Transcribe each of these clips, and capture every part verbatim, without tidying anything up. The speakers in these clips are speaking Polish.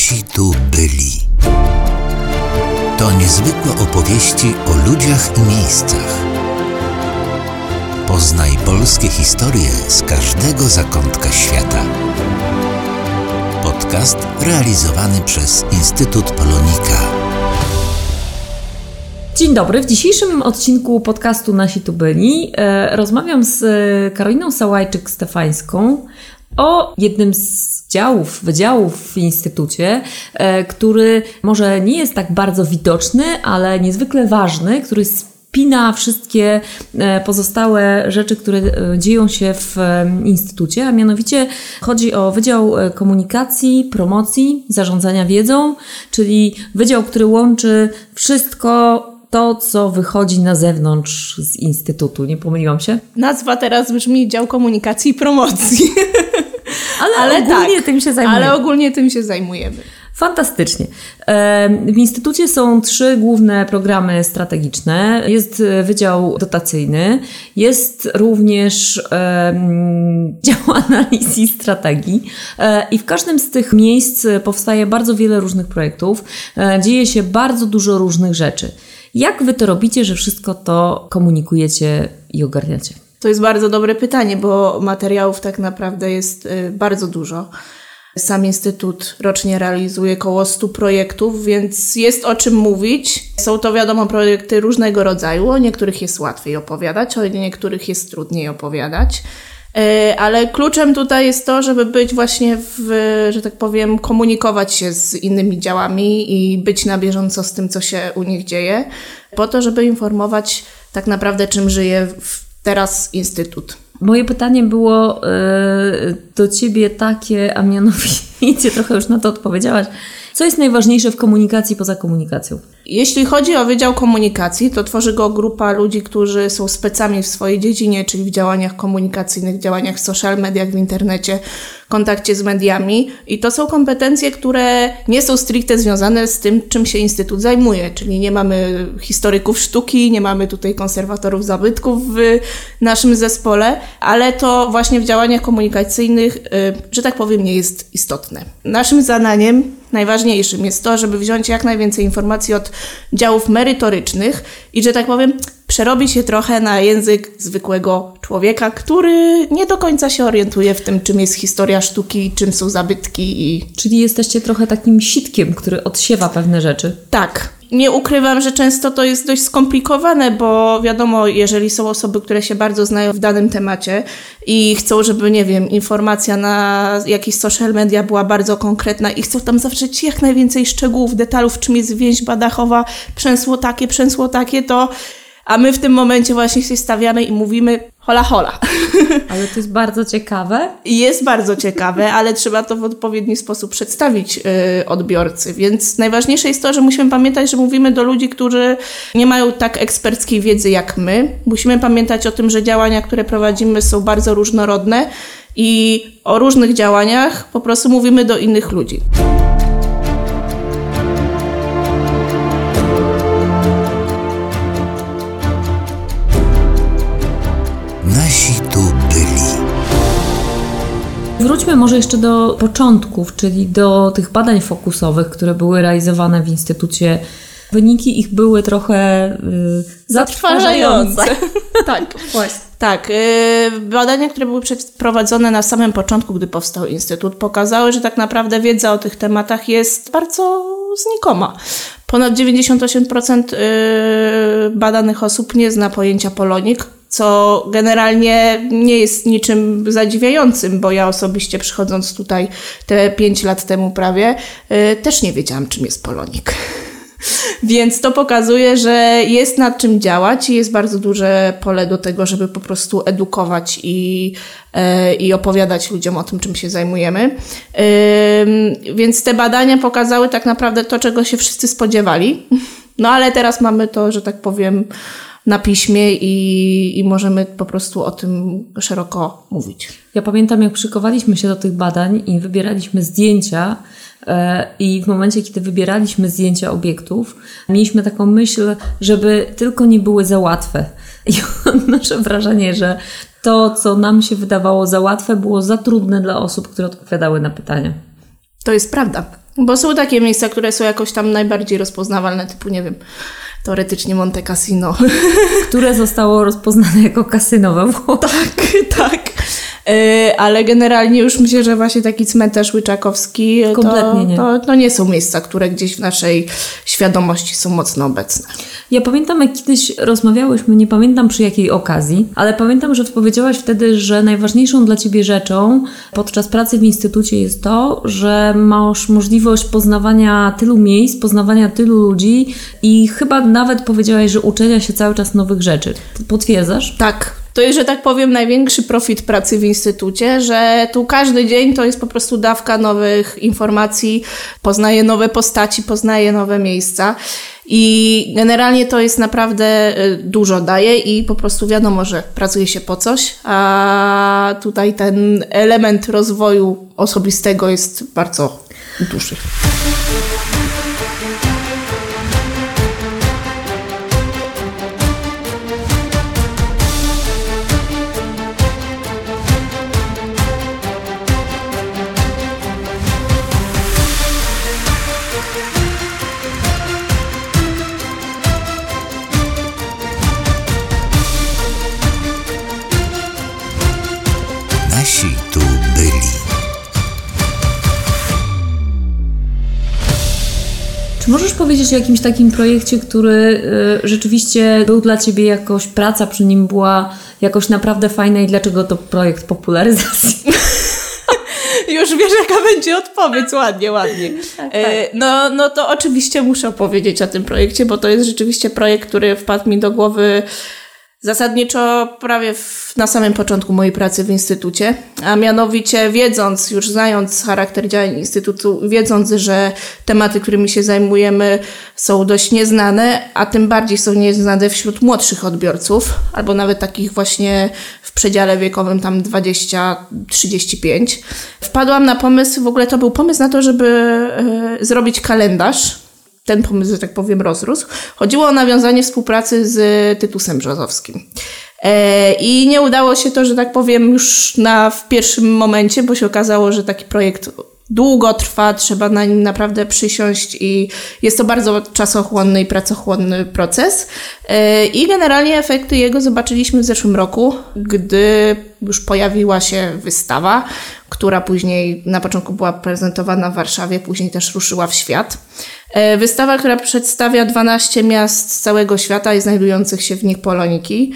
Nasi tu byli. To niezwykłe opowieści o ludziach i miejscach. Poznaj polskie historie z każdego zakątka świata. Podcast realizowany przez Instytut Polonika. Dzień dobry. W dzisiejszym odcinku podcastu Nasi tu byli e, rozmawiam z Karoliną Sałajczyk-Stefańską o jednym z działów, wydziałów w Instytucie, e, który może nie jest tak bardzo widoczny, ale niezwykle ważny, który spina wszystkie pozostałe rzeczy, które dzieją się w Instytucie, a mianowicie chodzi o Wydział Komunikacji, Promocji, Zarządzania Wiedzą, czyli wydział, który łączy wszystko to, co wychodzi na zewnątrz z Instytutu. Nie pomyliłam się? Nazwa teraz brzmi Dział Komunikacji i Promocji. Ale, ale ogólnie tak, tym się zajmujemy. Ale ogólnie tym się zajmujemy. Fantastycznie. W Instytucie są trzy główne programy strategiczne. Jest Wydział Dotacyjny, jest również um, Dział Analiz i Strategii i w każdym z tych miejsc powstaje bardzo wiele różnych projektów. Dzieje się bardzo dużo różnych rzeczy. Jak wy to robicie, że wszystko to komunikujecie i ogarniacie? To jest bardzo dobre pytanie, bo materiałów tak naprawdę jest bardzo dużo. Sam Instytut rocznie realizuje około stu projektów, więc jest o czym mówić. Są to wiadomo projekty różnego rodzaju, o niektórych jest łatwiej opowiadać, o niektórych jest trudniej opowiadać. Ale kluczem tutaj jest to, żeby być właśnie, w, że tak powiem, komunikować się z innymi działami i być na bieżąco z tym, co się u nich dzieje, po to, żeby informować tak naprawdę, czym żyje teraz Instytut. Moje pytanie było yy, do Ciebie takie, a mianowicie trochę już na to odpowiedziałaś. Co jest najważniejsze w komunikacji poza komunikacją? Jeśli chodzi o Wydział Komunikacji, to tworzy go grupa ludzi, którzy są specami w swojej dziedzinie, czyli w działaniach komunikacyjnych, działaniach w social mediach, w internecie, kontakcie z mediami. I to są kompetencje, które nie są stricte związane z tym, czym się Instytut zajmuje. Czyli nie mamy historyków sztuki, nie mamy tutaj konserwatorów zabytków w naszym zespole, ale to właśnie w działaniach komunikacyjnych, że tak powiem, nie jest istotne. Naszym zadaniem najważniejszym jest to, żeby wziąć jak najwięcej informacji od działów merytorycznych i, że tak powiem, przerobić je trochę na język zwykłego człowieka, który nie do końca się orientuje w tym, czym jest historia sztuki, czym są zabytki. I... Czyli jesteście trochę takim sitkiem, który odsiewa pewne rzeczy. Tak. Nie ukrywam, że często to jest dość skomplikowane, bo wiadomo, jeżeli są osoby, które się bardzo znają w danym temacie i chcą, żeby, nie wiem, informacja na jakiś social media była bardzo konkretna i chcą tam zawrzeć jak najwięcej szczegółów, detalów, czym jest więźba dachowa, przęsło takie, przęsło takie, to... A my w tym momencie właśnie się stawiamy i mówimy hola hola. Ale to jest bardzo ciekawe. Jest bardzo ciekawe, ale trzeba to w odpowiedni sposób przedstawić yy, odbiorcy. Więc najważniejsze jest to, że musimy pamiętać, że mówimy do ludzi, którzy nie mają tak eksperckiej wiedzy jak my. Musimy pamiętać o tym, że działania, które prowadzimy, są bardzo różnorodne i o różnych działaniach po prostu mówimy do innych ludzi. Nasi tu byli. Wróćmy może jeszcze do początków, czyli do tych badań fokusowych, które były realizowane w Instytucie. Wyniki ich były trochę yy, zatrważające. Tak, właśnie. Tak, yy, badania, które były przeprowadzone na samym początku, gdy powstał Instytut, pokazały, że tak naprawdę wiedza o tych tematach jest bardzo znikoma. Ponad dziewięćdziesiąt osiem procent yy, badanych osób nie zna pojęcia Polonik, co generalnie nie jest niczym zadziwiającym, bo ja osobiście przychodząc tutaj te pięć lat temu prawie, yy, też nie wiedziałam, czym jest Polonik. Więc to pokazuje, że jest nad czym działać i jest bardzo duże pole do tego, żeby po prostu edukować i, yy, i opowiadać ludziom o tym, czym się zajmujemy. Yy, więc te badania pokazały tak naprawdę to, czego się wszyscy spodziewali. No ale teraz mamy to, że tak powiem, na piśmie i, i możemy po prostu o tym szeroko mówić. Ja pamiętam, jak szykowaliśmy się do tych badań i wybieraliśmy zdjęcia e, i w momencie, kiedy wybieraliśmy zdjęcia obiektów, mieliśmy taką myśl, żeby tylko nie były za łatwe. I nasze wrażenie, że to, co nam się wydawało za łatwe, było za trudne dla osób, które odpowiadały na pytania. To jest prawda. Bo są takie miejsca, które są jakoś tam najbardziej rozpoznawalne, typu, nie wiem, teoretycznie Monte Cassino. Które zostało rozpoznane jako kasyno we Włoszech. Tak, tak. Ale generalnie już myślę, że właśnie taki cmentarz Łyczakowski Kompletnie to, nie. To, to nie są miejsca, które gdzieś w naszej świadomości są mocno obecne. Ja pamiętam, jak kiedyś rozmawiałyśmy, nie pamiętam przy jakiej okazji, ale pamiętam, że powiedziałaś wtedy, że najważniejszą dla Ciebie rzeczą podczas pracy w instytucie jest to, że masz możliwość poznawania tylu miejsc, poznawania tylu ludzi i chyba nawet powiedziałaś, że uczenia się cały czas nowych rzeczy. Potwierdzasz? Tak. To jest, że tak powiem, największy profit pracy w instytucie, że tu każdy dzień to jest po prostu dawka nowych informacji, poznaję nowe postaci, poznaję nowe miejsca i generalnie to jest naprawdę dużo daje i po prostu wiadomo, że pracuje się po coś, a tutaj ten element rozwoju osobistego jest bardzo duży. Nasi tu byli. Czy możesz powiedzieć o jakimś takim projekcie, który y, rzeczywiście był dla Ciebie jakoś, praca przy nim była jakoś naprawdę fajna i dlaczego to projekt popularyzacji? Już wiesz, jaka będzie odpowiedź. Ładnie, ładnie. Tak, tak. No, no to oczywiście muszę opowiedzieć o tym projekcie, bo to jest rzeczywiście projekt, który wpadł mi do głowy zasadniczo prawie w, na samym początku mojej pracy w instytucie, a mianowicie wiedząc, już znając charakter działań instytutu, wiedząc, że tematy, którymi się zajmujemy są dość nieznane, a tym bardziej są nieznane wśród młodszych odbiorców, albo nawet takich właśnie w przedziale wiekowym tam dwadzieścia trzydzieści pięć, wpadłam na pomysł, w ogóle to był pomysł na to, żeby y, zrobić kalendarz. Ten pomysł, że tak powiem, rozrósł. Chodziło o nawiązanie współpracy z Tytusem Brzozowskim. E, I nie udało się to, że tak powiem, już na, w pierwszym momencie, bo się okazało, że taki projekt długo trwa, trzeba na nim naprawdę przysiąść i jest to bardzo czasochłonny i pracochłonny proces. E, I generalnie efekty jego zobaczyliśmy w zeszłym roku, gdy już pojawiła się wystawa, która później na początku była prezentowana w Warszawie, później też ruszyła w świat. Wystawa, która przedstawia dwanaście miast z całego świata i znajdujących się w nich poloniki.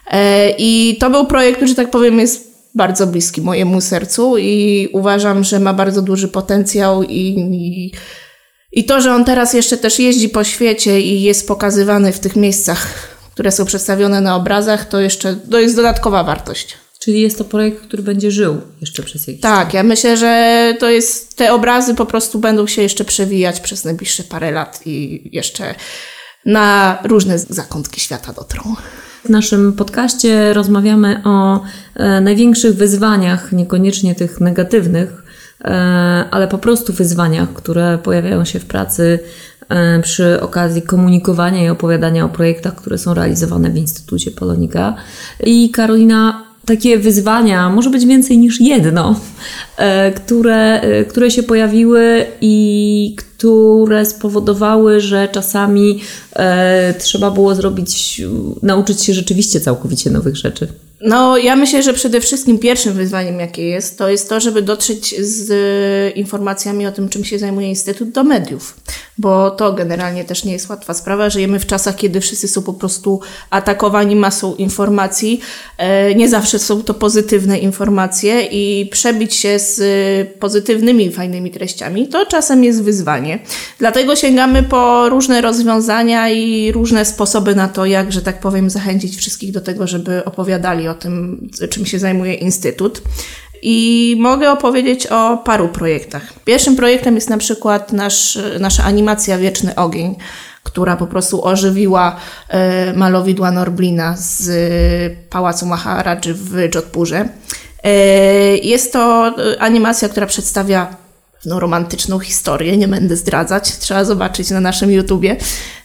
I to był projekt, który, że tak powiem, jest bardzo bliski mojemu sercu i uważam, że ma bardzo duży potencjał i, i, i to, że on teraz jeszcze też jeździ po świecie i jest pokazywany w tych miejscach, które są przedstawione na obrazach, to jeszcze to jest dodatkowa wartość. Czyli jest to projekt, który będzie żył jeszcze przez jakiś czas. Tak, ja myślę, że to jest, te obrazy po prostu będą się jeszcze przewijać przez najbliższe parę lat i jeszcze na różne zakątki świata dotrą. W naszym podcaście rozmawiamy o e, największych wyzwaniach, niekoniecznie tych negatywnych, e, ale po prostu wyzwaniach, które pojawiają się w pracy e, przy okazji komunikowania i opowiadania o projektach, które są realizowane w Instytucie Polonika. I Karolina, takie wyzwania, może być więcej niż jedno, e, które, e, które się pojawiły i które spowodowały, że czasami e, trzeba było zrobić, nauczyć się rzeczywiście całkowicie nowych rzeczy. No, ja myślę, że przede wszystkim pierwszym wyzwaniem, jakie jest, to jest to, żeby dotrzeć z informacjami o tym, czym się zajmuje Instytut, do mediów. Bo to generalnie też nie jest łatwa sprawa. Żyjemy w czasach, kiedy wszyscy są po prostu atakowani masą informacji. Nie zawsze są to pozytywne informacje i przebić się z pozytywnymi, fajnymi treściami to czasem jest wyzwanie. Dlatego sięgamy po różne rozwiązania i różne sposoby na to, jak, że tak powiem, zachęcić wszystkich do tego, żeby opowiadali o tym, czym się zajmuje Instytut. I mogę opowiedzieć o paru projektach. Pierwszym projektem jest na przykład nasz, nasza animacja Wieczny Ogień, która po prostu ożywiła e, malowidła Norblina z e, Pałacu Maharadży w Jodhpurze. E, jest to animacja, która przedstawia no, romantyczną historię, nie będę zdradzać, trzeba zobaczyć na naszym YouTubie.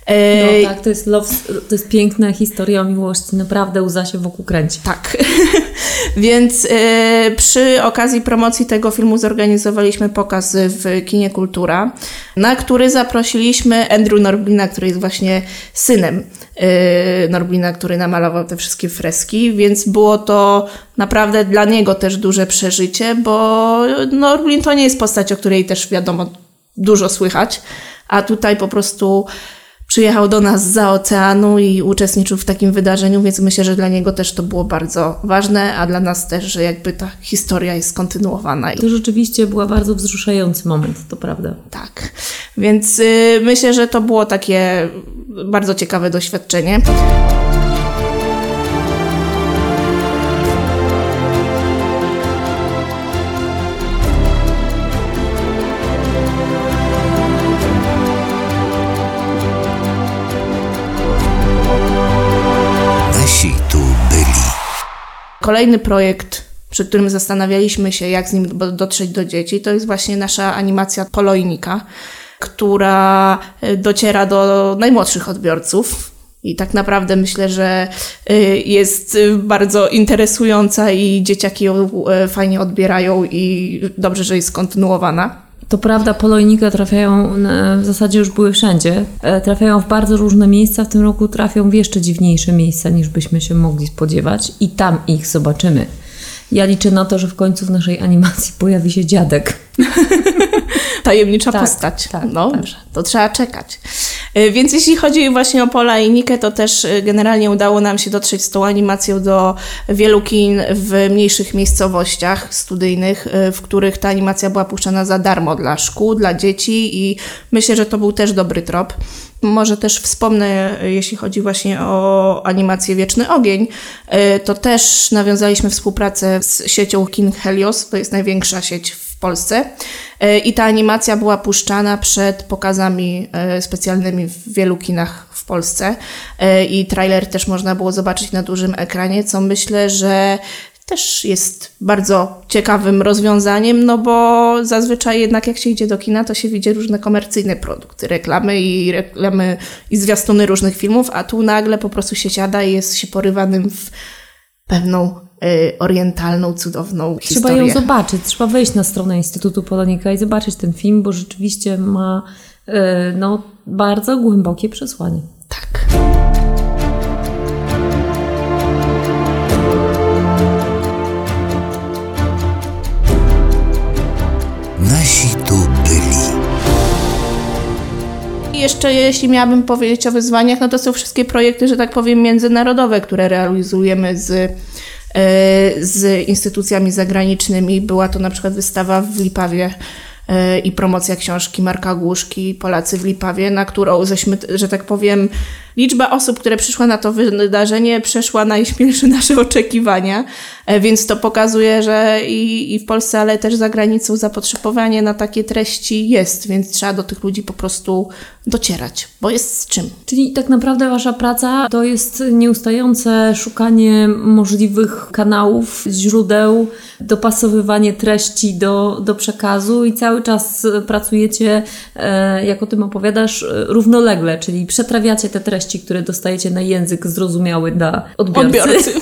No tak, to jest, love, to jest piękna historia o miłości, naprawdę łza się wokół kręci. Tak, więc e, przy okazji promocji tego filmu zorganizowaliśmy pokaz w Kinie Kultura, na który zaprosiliśmy Andrew Norblina, który jest właśnie synem e, Norblina, który namalował te wszystkie freski, więc było to naprawdę dla niego też duże przeżycie, bo Norblin to nie jest postać, o której też wiadomo dużo słychać, a tutaj po prostu przyjechał do nas zza oceanu i uczestniczył w takim wydarzeniu, więc myślę, że dla niego też to było bardzo ważne, a dla nas też, że jakby ta historia jest kontynuowana. To rzeczywiście był bardzo wzruszający moment, to prawda. Tak, więc y, myślę, że to było takie bardzo ciekawe doświadczenie. Kolejny projekt, przy którym zastanawialiśmy się, jak z nim dotrzeć do dzieci, to jest właśnie nasza animacja Poloinika, która dociera do najmłodszych odbiorców i tak naprawdę myślę, że jest bardzo interesująca i dzieciaki ją fajnie odbierają i dobrze, że jest kontynuowana. To prawda, Poloinika trafiają, w zasadzie już były wszędzie, trafiają w bardzo różne miejsca, w tym roku trafią w jeszcze dziwniejsze miejsca, niż byśmy się mogli spodziewać i tam ich zobaczymy. Ja liczę na to, że w końcu w naszej animacji pojawi się dziadek. Tajemnicza tak, postać. Tak, no tak. Dobrze, to trzeba czekać. Więc jeśli chodzi właśnie o Pola i Nikę, to też generalnie udało nam się dotrzeć z tą animacją do wielu kin w mniejszych miejscowościach studyjnych, w których ta animacja była puszczana za darmo dla szkół, dla dzieci i myślę, że to był też dobry trop. Może też wspomnę, jeśli chodzi właśnie o animację Wieczny Ogień, to też nawiązaliśmy współpracę z siecią kin Helios, to jest największa sieć w Polsce i ta animacja była puszczana przed pokazami specjalnymi w wielu kinach w Polsce i trailer też można było zobaczyć na dużym ekranie, co myślę, że też jest bardzo ciekawym rozwiązaniem, no bo zazwyczaj jednak jak się idzie do kina, to się widzi różne komercyjne produkty, reklamy i reklamy i zwiastuny różnych filmów, a tu nagle po prostu się siada i jest się porywanym w pewną y, orientalną, cudowną trzeba historię. Trzeba ją zobaczyć, trzeba wejść na stronę Instytutu Polonika i zobaczyć ten film, bo rzeczywiście ma y, no, bardzo głębokie przesłanie. Tak. Nasi tu byli. I jeszcze jeśli miałabym powiedzieć o wyzwaniach, no to są wszystkie projekty, że tak powiem, międzynarodowe, które realizujemy z, z instytucjami zagranicznymi. Była to na przykład wystawa w Lipawie i promocja książki Marka Głuszki Polacy w Lipawie, na którą żeśmy, że tak powiem, liczba osób, które przyszła na to wydarzenie, przeszła najśmielsze nasze oczekiwania, więc to pokazuje, że i, i w Polsce, ale też za granicą zapotrzebowanie na takie treści jest, więc trzeba do tych ludzi po prostu docierać, bo jest z czym. Czyli tak naprawdę wasza praca to jest nieustające szukanie możliwych kanałów, źródeł, dopasowywanie treści do, do przekazu i cały czas pracujecie, jak o tym opowiadasz, równolegle, czyli przetrawiacie te treści, które dostajecie na język zrozumiały dla odbiorcy. Odbiorcy.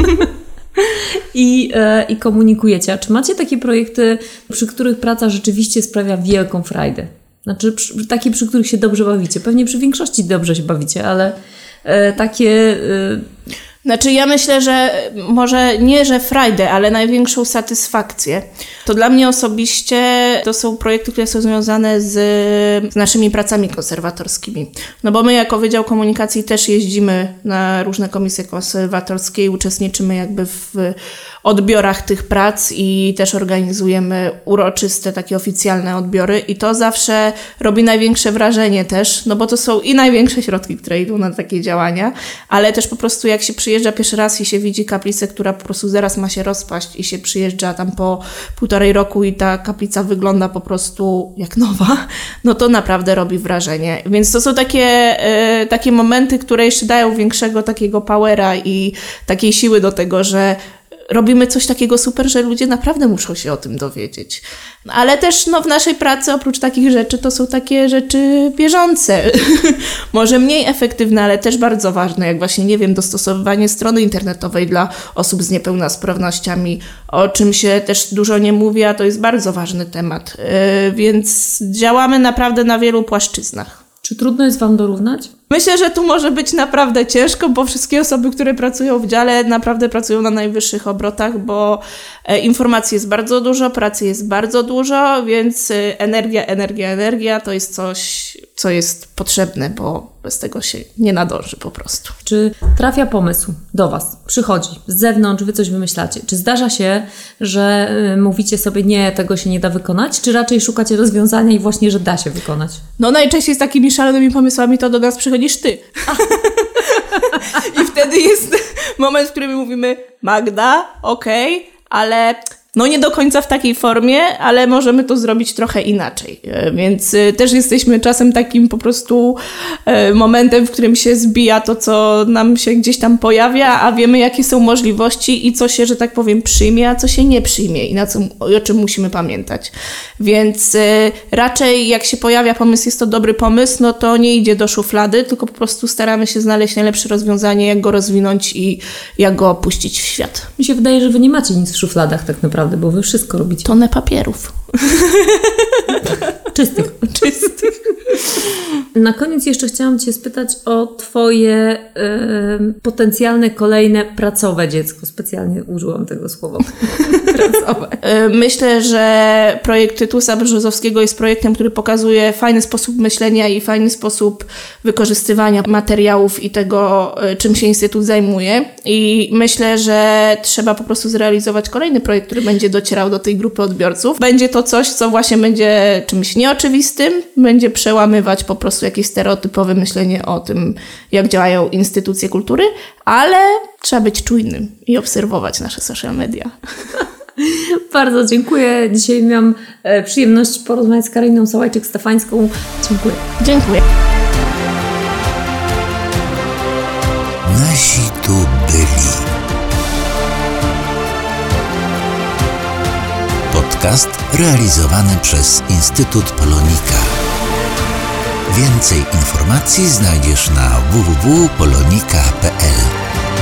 I, e, I komunikujecie. A czy macie takie projekty, przy których praca rzeczywiście sprawia wielką frajdę? Znaczy przy, takie, przy których się dobrze bawicie. Pewnie przy większości dobrze się bawicie, ale e, takie... E... Znaczy ja myślę, że może nie, że frajdę, ale największą satysfakcję. To dla mnie osobiście to są projekty, które są związane z, z naszymi pracami konserwatorskimi. No bo my jako Wydział Komunikacji też jeździmy na różne komisje konserwatorskie i uczestniczymy jakby w odbiorach tych prac i też organizujemy uroczyste, takie oficjalne odbiory i to zawsze robi największe wrażenie też, no bo to są i największe środki, które idą na takie działania, ale też po prostu jak się przyjeżdża pierwszy raz i się widzi kaplicę, która po prostu zaraz ma się rozpaść i się przyjeżdża tam po półtorej roku i ta kaplica wygląda po prostu jak nowa, no to naprawdę robi wrażenie. Więc to są takie, e, takie momenty, które jeszcze dają większego takiego powera i takiej siły do tego, że robimy coś takiego super, że ludzie naprawdę muszą się o tym dowiedzieć. Ale też no, w naszej pracy oprócz takich rzeczy to są takie rzeczy bieżące. Może mniej efektywne, ale też bardzo ważne, jak właśnie, nie wiem, dostosowywanie strony internetowej dla osób z niepełnosprawnościami, o czym się też dużo nie mówi, a to jest bardzo ważny temat. Yy, więc działamy naprawdę na wielu płaszczyznach. Czy trudno jest Wam dorównać? Myślę, że tu może być naprawdę ciężko, bo wszystkie osoby, które pracują w dziale, naprawdę pracują na najwyższych obrotach, bo informacji jest bardzo dużo, pracy jest bardzo dużo, więc energia, energia, energia to jest coś, co jest potrzebne, bo bez tego się nie nadąży po prostu. Czy trafia pomysł do Was, przychodzi z zewnątrz, Wy coś wymyślacie? Czy zdarza się, że mówicie sobie, nie, tego się nie da wykonać? Czy raczej szukacie rozwiązania i właśnie, że da się wykonać? No najczęściej z takimi szalonymi pomysłami to do nas przychodzisz Ty. I wtedy jest moment, w którym mówimy, Magda, okej, okay, ale no nie do końca w takiej formie, ale możemy to zrobić trochę inaczej. Więc też jesteśmy czasem takim po prostu momentem, w którym się zbija to, co nam się gdzieś tam pojawia, a wiemy, jakie są możliwości i co się, że tak powiem, przyjmie, a co się nie przyjmie i na co, o czym musimy pamiętać. Więc raczej jak się pojawia pomysł, jest to dobry pomysł, no to nie idzie do szuflady, tylko po prostu staramy się znaleźć najlepsze rozwiązanie, jak go rozwinąć i jak go puścić w świat. Mi się wydaje, że Wy nie macie nic w szufladach tak naprawdę, bo Wy wszystko robicie. Tonę papierów. Czystych. Czystych. Na koniec jeszcze chciałam Cię spytać o Twoje y, potencjalne kolejne pracowe dziecko. Specjalnie użyłam tego słowa. Pracowe. Myślę, że projekt Tytusa Brzozowskiego jest projektem, który pokazuje fajny sposób myślenia i fajny sposób wykorzystywania materiałów i tego, czym się Instytut zajmuje. I myślę, że trzeba po prostu zrealizować kolejny projekt, który będzie docierał do tej grupy odbiorców. Będzie to coś, co właśnie będzie czymś nieoczywistym, będzie przełamywać po prostu jakieś stereotypowe myślenie o tym, jak działają instytucje kultury, ale trzeba być czujnym i obserwować nasze social media. Bardzo dziękuję. Dzisiaj miałam e, przyjemność porozmawiać z Karoliną Sałajczyk-Stefańską. Dziękuję. Dziękuję. Nasi tu byli. Podcast realizowany przez Instytut Polonika. Więcej informacji znajdziesz na w w w kropka polonika kropka p l.